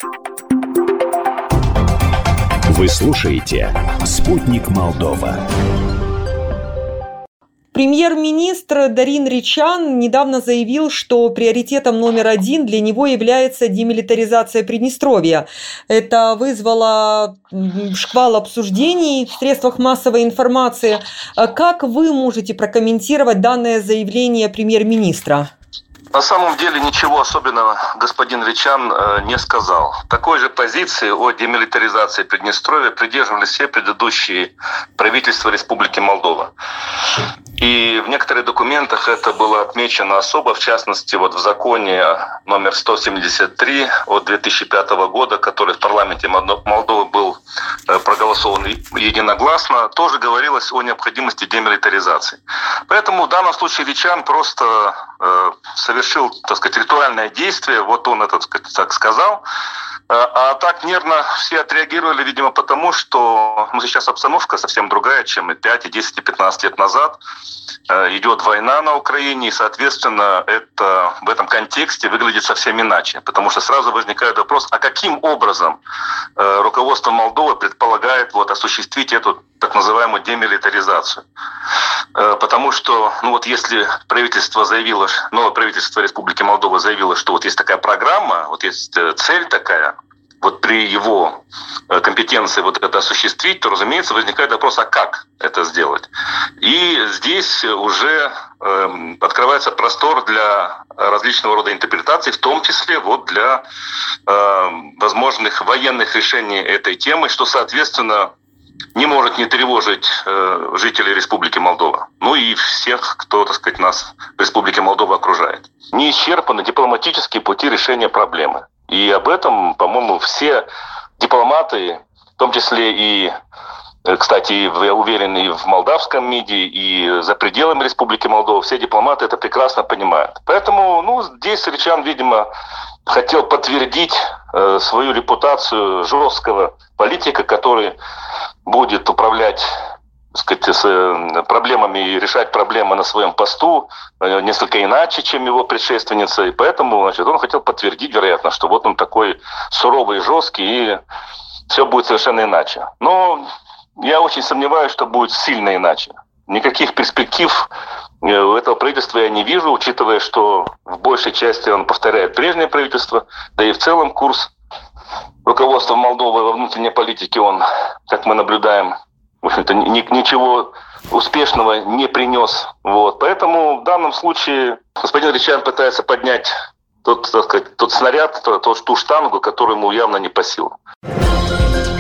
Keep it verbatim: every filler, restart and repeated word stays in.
Вы слушаете «Спутник Молдова». Премьер-министр Дарин Ричан недавно заявил, что приоритетом номер один для него является демилитаризация Приднестровья. Это вызвало шквал обсуждений в средствах массовой информации. Как вы можете прокомментировать данное заявление премьер-министра? На самом деле ничего особенного господин Ричан э, не сказал. Такой же позиции о демилитаризации Приднестровья придерживались все предыдущие правительства Республики Молдова. И в некоторых документах это было отмечено особо, в частности, вот в законе номер сто семьдесят три от две тысячи пятого года, который в парламенте Молдовы был проголосован единогласно, тоже говорилось о необходимости демилитаризации. Поэтому в данном случае Ричан просто э, совершил, так сказать, ритуальное действие, вот он это, так сказал. А так нервно все отреагировали, видимо, потому что ну, сейчас обстановка совсем другая, чем и пять, и десять, и пятнадцать лет назад. Идет война на Украине, и, соответственно, это в этом контексте выглядит совсем иначе. Потому что сразу возникает вопрос, а каким образом руководство Молдовы предполагает вот, осуществить эту так называемую демилитаризацию? Потому что, ну вот если правительство заявило, новое правительство Республики Молдова заявило, что вот есть такая программа, вот есть цель такая, вот при его компетенции вот это осуществить, то, разумеется, возникает вопрос, а как это сделать? И здесь уже э, открывается простор для различного рода интерпретаций, в том числе вот для э, возможных военных решений этой темы, что, соответственно, не может не тревожить э, жителей Республики Молдова, ну и всех, кто, так сказать, нас в Республике Молдова окружает. Не исчерпаны дипломатические пути решения проблемы. И об этом, по-моему, все дипломаты, в том числе и, кстати, я уверен, и в молдавском МИДе, и за пределами Республики Молдова, все дипломаты это прекрасно понимают. Поэтому, ну, здесь Ричан, видимо, хотел подтвердить э, свою репутацию жесткого политика, который будет управлять, так сказать, с проблемами и решать проблемы на своем посту несколько иначе, чем его предшественница. И поэтому, значит, он хотел подтвердить, вероятно, что вот он такой суровый и жесткий, и все будет совершенно иначе. Но я очень сомневаюсь, что будет сильно иначе. Никаких перспектив у этого правительства я не вижу, учитывая, что в большей части он повторяет прежнее правительство, да и в целом курс руководства Молдовы во внутренней политике, он, как мы наблюдаем, в общем-то, ничего успешного не принес. Вот. Поэтому в данном случае господин Ричан пытается поднять тот, так сказать, тот снаряд, тот, ту штангу, которую ему явно не по силам.